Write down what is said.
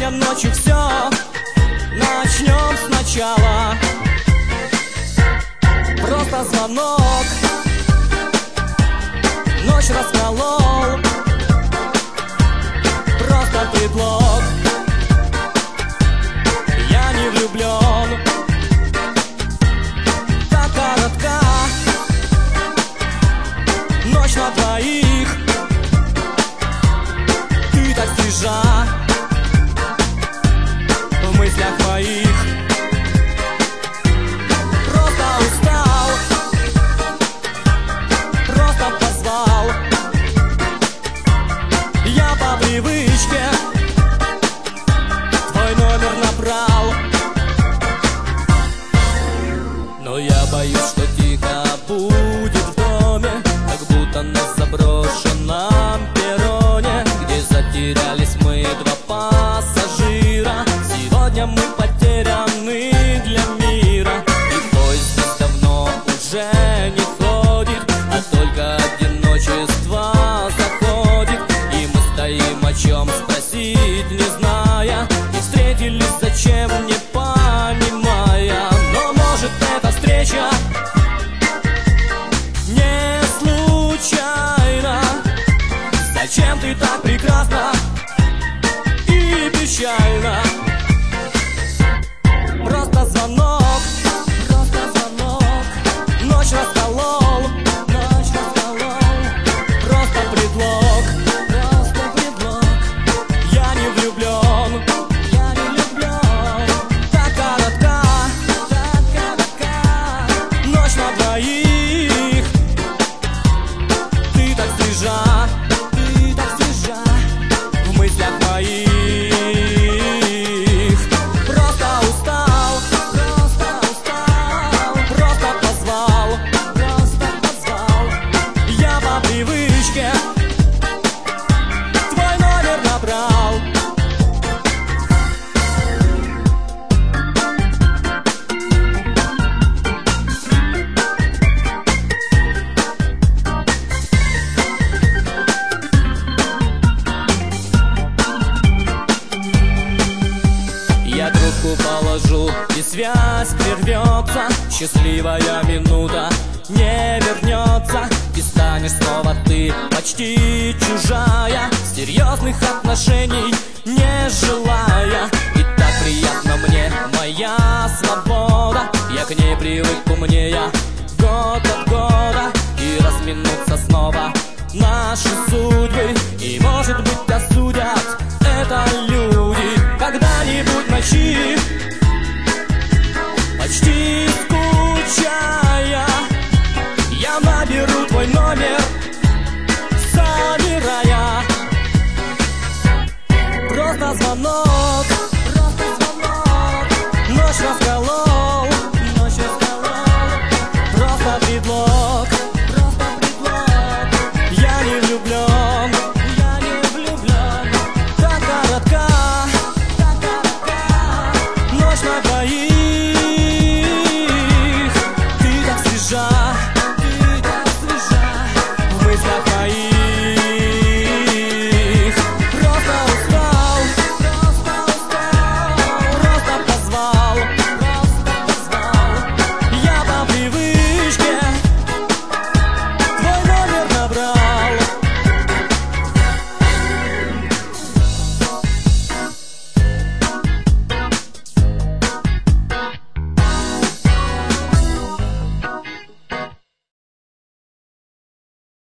Сегодня ночью все начнем сначала. Просто звонок, ночь расколол. Просто предлог, я не влюблен. Так коротка ночь на двоих. Ты так свежа в мыслях моих. Просто устал, просто позвал. Я по привычке твой номер набрал. Но я боюсь, что тихо будет в доме, как будто на заброшенном перроне, где затерялись мы два пассажира. Сегодня мы потеряны для мира, и поезд здесь давно уже не ходит, а только одиночество заходит. И мы стоим, о чем спросить не зная, и встретились зачем, не понимая. Но может эта встреча не случайно? Зачем ты так прекрасна и печально? Просто звонок, ночь расколол. Просто предлог, я не влюблен. Так коротка ночь на двоих. Ты так свежа в мыслях моих. Просто устал, просто позвал. Я по привычке твой номер набрал. Я трубку положу, и связь прервется. Счастливая минута не вернется, и станешь снова ты почти чужая, серьезных отношений не желая. И так приятно мне моя свобода, я к ней привык умнее год от года. И разминутся снова наши судьбы, и может быть осудят это люди. Когда-нибудь ночи, почти скучая, я наберу твой номер, замирая. Просто звонок, ночь расколол.